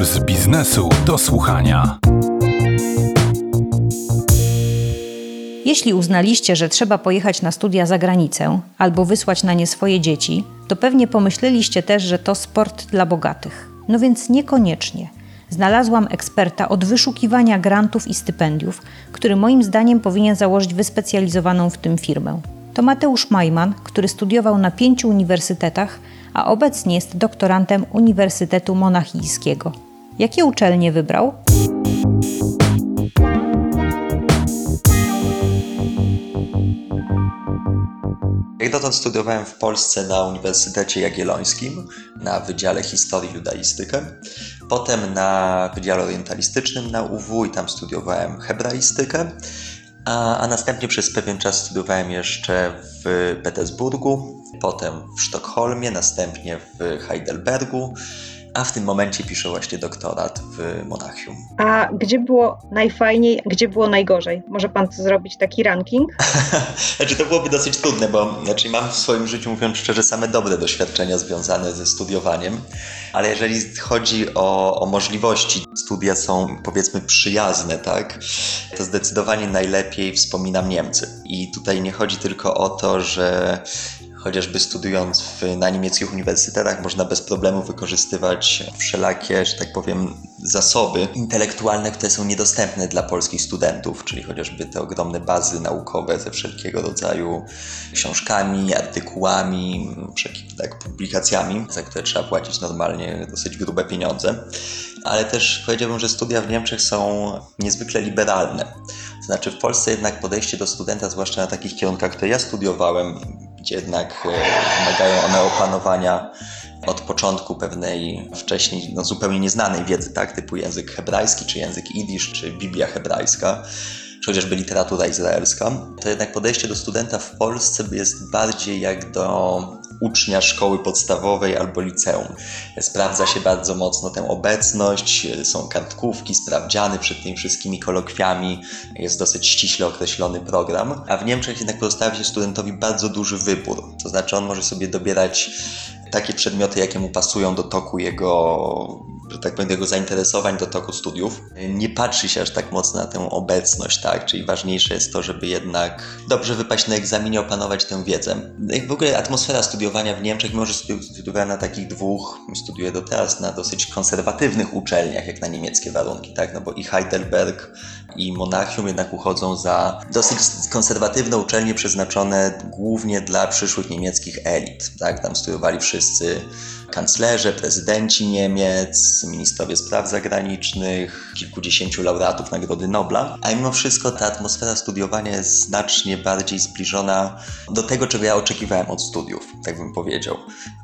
z biznesu do słuchania. Jeśli uznaliście, że trzeba pojechać na studia za granicę albo wysłać na nie swoje dzieci, to pewnie pomyśleliście też, że to sport dla bogatych. No więc niekoniecznie. Znalazłam eksperta od wyszukiwania grantów i stypendiów, który moim zdaniem powinien założyć wyspecjalizowaną w tym firmę. To Mateusz Majman, który studiował na 5 uniwersytetach, a obecnie jest doktorantem Uniwersytetu Monachijskiego. Jakie uczelnie wybrał? Jak dotąd studiowałem w Polsce na Uniwersytecie Jagiellońskim na Wydziale Historii i Judaistykę, potem na Wydziale Orientalistycznym na UW i tam studiowałem hebraistykę, a następnie przez pewien czas studiowałem jeszcze w Petersburgu, potem w Sztokholmie, następnie w Heidelbergu, a w tym momencie piszę właśnie doktorat w Monachium. A gdzie było najfajniej, gdzie było najgorzej? Może pan zrobić taki ranking? To byłoby dosyć trudne, bo mam w swoim życiu, mówiąc szczerze, same dobre doświadczenia związane ze studiowaniem, ale jeżeli chodzi o możliwości, studia są powiedzmy przyjazne, tak, to zdecydowanie najlepiej wspominam Niemcy. I tutaj nie chodzi tylko o to, że chociażby studiując na niemieckich uniwersytetach można bez problemu wykorzystywać wszelakie, że tak powiem, zasoby intelektualne, które są niedostępne dla polskich studentów, czyli chociażby te ogromne bazy naukowe ze wszelkiego rodzaju książkami, artykułami, publikacjami, za które trzeba płacić normalnie dosyć grube pieniądze. Ale też powiedziałbym, że studia w Niemczech są niezwykle liberalne. To znaczy w Polsce jednak podejście do studenta, zwłaszcza na takich kierunkach, które ja studiowałem, gdzie jednak wymagają one opanowania od początku pewnej wcześniej zupełnie nieznanej wiedzy, tak, typu język hebrajski, czy język jidysz, czy Biblia hebrajska, czy chociażby literatura izraelska, to jednak podejście do studenta w Polsce jest bardziej jak do ucznia szkoły podstawowej albo liceum. Sprawdza się bardzo mocno tę obecność, są kartkówki, sprawdziany przed tymi wszystkimi kolokwiami, jest dosyć ściśle określony program, a w Niemczech jednak pozostawia się studentowi bardzo duży wybór, to znaczy on może sobie dobierać takie przedmioty, jakie mu pasują do toku jego, że tak powiem, jego zainteresowań, do toku studiów. Nie patrzy się aż tak mocno na tę obecność, tak? Czyli ważniejsze jest to, żeby jednak dobrze wypaść na egzaminie, opanować tę wiedzę. W ogóle atmosfera studiowania w Niemczech, mimo że studiowałem na takich dwóch, studiuję do teraz na dosyć konserwatywnych uczelniach, jak na niemieckie warunki, tak? No bo i Heidelberg, i Monachium jednak uchodzą za dosyć konserwatywne uczelnie przeznaczone głównie dla przyszłych niemieckich elit, tak? Tam studiowali wszyscy kanclerze, prezydenci Niemiec, ministrowie spraw zagranicznych, kilkudziesięciu laureatów Nagrody Nobla, a mimo wszystko ta atmosfera studiowania jest znacznie bardziej zbliżona do tego, czego ja oczekiwałem od studiów, tak bym powiedział.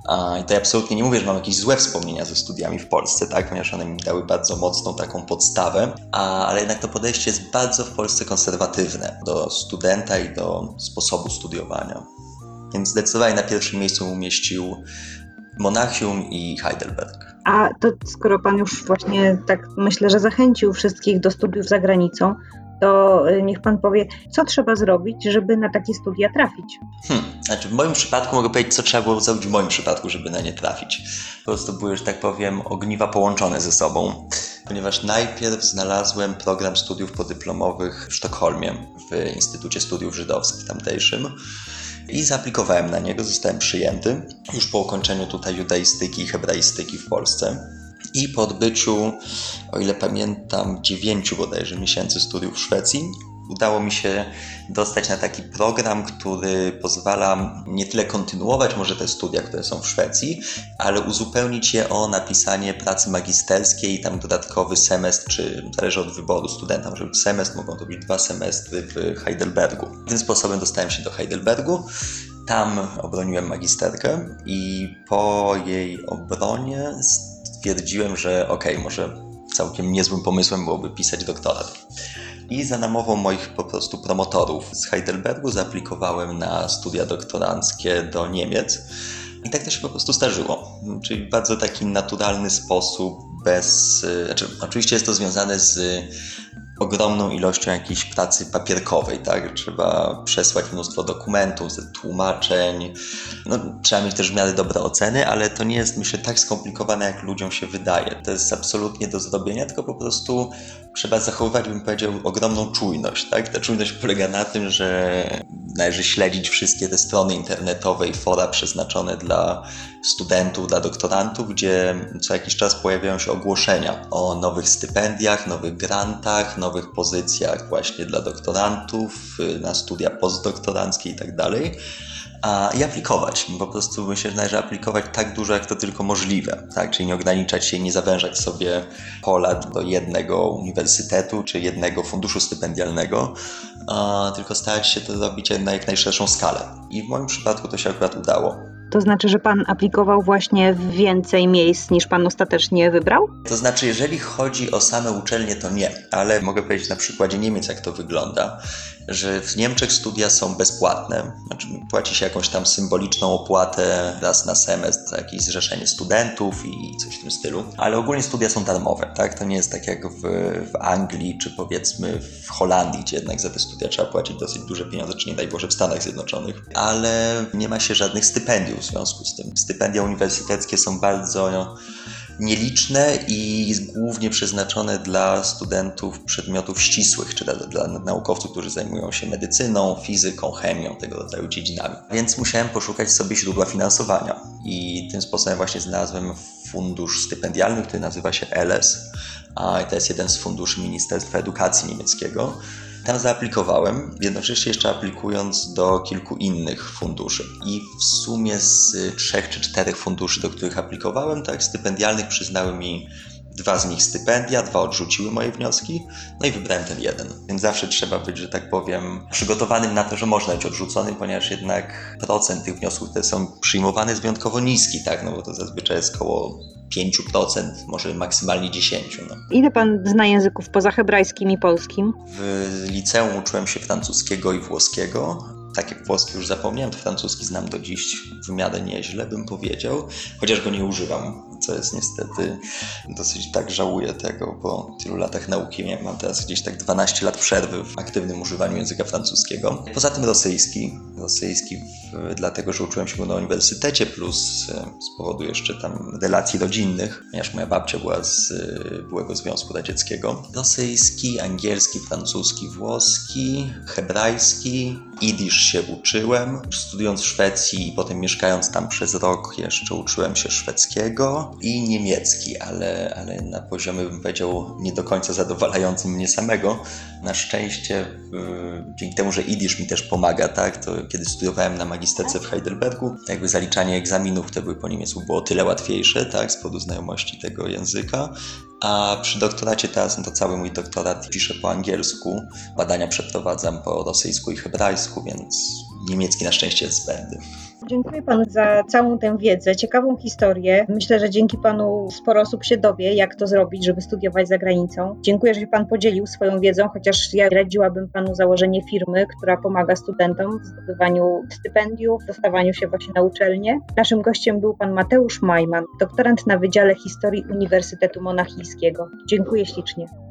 I to ja absolutnie nie mówię, że mam jakieś złe wspomnienia ze studiami w Polsce, tak, ponieważ one mi dały bardzo mocną taką podstawę, ale jednak to podejście jest bardzo w Polsce konserwatywne do studenta i do sposobu studiowania. Więc zdecydowanie na pierwszym miejscu umieścił Monachium i Heidelberg. A to skoro pan już właśnie tak myślę, że zachęcił wszystkich do studiów za granicą, to niech pan powie, co trzeba zrobić, żeby na takie studia trafić? W moim przypadku mogę powiedzieć, co trzeba było zrobić w moim przypadku, żeby na nie trafić. Po prostu były, że tak powiem, ogniwa połączone ze sobą, ponieważ najpierw znalazłem program studiów podyplomowych w Sztokholmie, w Instytucie Studiów Żydowskich tamtejszym. I zaaplikowałem na niego, zostałem przyjęty już po ukończeniu tutaj judaistyki i hebraistyki w Polsce. I po odbyciu, o ile pamiętam, 9 bodajże miesięcy studiów w Szwecji, udało mi się dostać na taki program, który pozwala nie tyle kontynuować może te studia, które są w Szwecji, ale uzupełnić je o napisanie pracy magisterskiej i tam dodatkowy semestr, czy zależy od wyboru studenta, może być semestr, mogą to być 2 semestry w Heidelbergu. Tym sposobem dostałem się do Heidelbergu. Tam obroniłem magisterkę i po jej obronie stwierdziłem, że może całkiem niezłym pomysłem byłoby pisać doktorat. I za namową moich po prostu promotorów z Heidelbergu zaaplikowałem na studia doktoranckie do Niemiec. I tak to się po prostu zdarzyło. Czyli w bardzo taki naturalny sposób, oczywiście jest to związane z ogromną ilością jakiejś pracy papierkowej, tak? Trzeba przesłać mnóstwo dokumentów, tłumaczeń, trzeba mieć też w miarę dobre oceny, ale to nie jest, myślę, tak skomplikowane, jak ludziom się wydaje. To jest absolutnie do zrobienia, tylko po prostu trzeba zachowywać, bym powiedział, ogromną czujność, tak? Ta czujność polega na tym, że należy śledzić wszystkie te strony internetowe i fora przeznaczone dla studentów, dla doktorantów, gdzie co jakiś czas pojawiają się ogłoszenia o nowych stypendiach, nowych grantach, nowych pozycjach właśnie dla doktorantów, na studia postdoktoranckie i tak dalej. I aplikować. Po prostu myślę, że należy aplikować tak dużo, jak to tylko możliwe. Tak? Czyli nie ograniczać się i nie zawężać sobie pola do jednego uniwersytetu czy jednego funduszu stypendialnego, tylko starać się to robić na jak najszerszą skalę. I w moim przypadku to się akurat udało. To znaczy, że pan aplikował właśnie w więcej miejsc niż pan ostatecznie wybrał? To znaczy, jeżeli chodzi o same uczelnie, to nie, ale mogę powiedzieć na przykładzie Niemiec, jak to wygląda, że w Niemczech studia są bezpłatne, znaczy płaci się jakąś tam symboliczną opłatę raz na semestr za jakieś zrzeszenie studentów i coś w tym stylu, ale ogólnie studia są darmowe, tak? To nie jest tak jak w Anglii czy powiedzmy w Holandii, gdzie jednak za te studia trzeba płacić dosyć duże pieniądze, czy nie daj Boże w Stanach Zjednoczonych, ale nie ma się żadnych stypendiów w związku z tym. Stypendia uniwersyteckie są bardzo nieliczne i głównie przeznaczone dla studentów przedmiotów ścisłych, czy dla naukowców, którzy zajmują się medycyną, fizyką, chemią, tego rodzaju dziedzinami. Więc musiałem poszukać sobie źródła finansowania i tym sposobem właśnie znalazłem fundusz stypendialny, który nazywa się LS, i to jest jeden z funduszy Ministerstwa Edukacji niemieckiego. Tam zaaplikowałem, jednocześnie jeszcze aplikując do kilku innych funduszy. I w sumie z 3 czy 4 funduszy, do których aplikowałem, tak, stypendialnych, przyznały mi 2 z nich stypendia, 2 odrzuciły moje wnioski, i wybrałem ten jeden. Więc zawsze trzeba być, że tak powiem, przygotowanym na to, że można być odrzucony, ponieważ jednak procent tych wniosków, które są przyjmowane, jest wyjątkowo niski, tak, bo to zazwyczaj jest około 5%, może maksymalnie 10%. Ile pan zna języków poza hebrajskim i polskim? W liceum uczyłem się francuskiego i włoskiego. Tak jak włoski już zapomniałem, to francuski znam do dziś w miarę nieźle, bym powiedział, chociaż go nie używam, co jest niestety dosyć tak żałuję tego, po tylu latach nauki. Mam teraz gdzieś tak 12 lat przerwy w aktywnym używaniu języka francuskiego. Poza tym rosyjski, dlatego, że uczyłem się go na uniwersytecie, plus z powodu jeszcze tam relacji rodzinnych, ponieważ moja babcia była z byłego Związku Radzieckiego. Rosyjski, angielski, francuski, włoski, hebrajski, jidysz się uczyłem. Studiując w Szwecji i potem mieszkając tam przez rok jeszcze uczyłem się szwedzkiego i niemiecki, ale na poziomie, bym powiedział, nie do końca zadowalającym mnie samego. Na szczęście dzięki temu, że jidysz mi też pomaga, tak, to kiedy studiowałem na magisterce w Heidelbergu, jakby zaliczanie egzaminów, które były po niemiecku, było o tyle łatwiejsze, tak, z powodu znajomości tego języka. A przy doktoracie teraz, to cały mój doktorat piszę po angielsku, badania przeprowadzam po rosyjsku i hebrajsku, więc niemiecki na szczęście jest zbędny. Dziękuję panu za całą tę wiedzę, ciekawą historię. Myślę, że dzięki panu sporo osób się dowie, jak to zrobić, żeby studiować za granicą. Dziękuję, że się pan podzielił swoją wiedzą, chociaż ja radziłabym panu założenie firmy, która pomaga studentom w zdobywaniu stypendiów, dostawaniu się właśnie na uczelnię. Naszym gościem był pan Mateusz Majman, doktorant na Wydziale Historii Uniwersytetu Monachijskiego. Dziękuję ślicznie.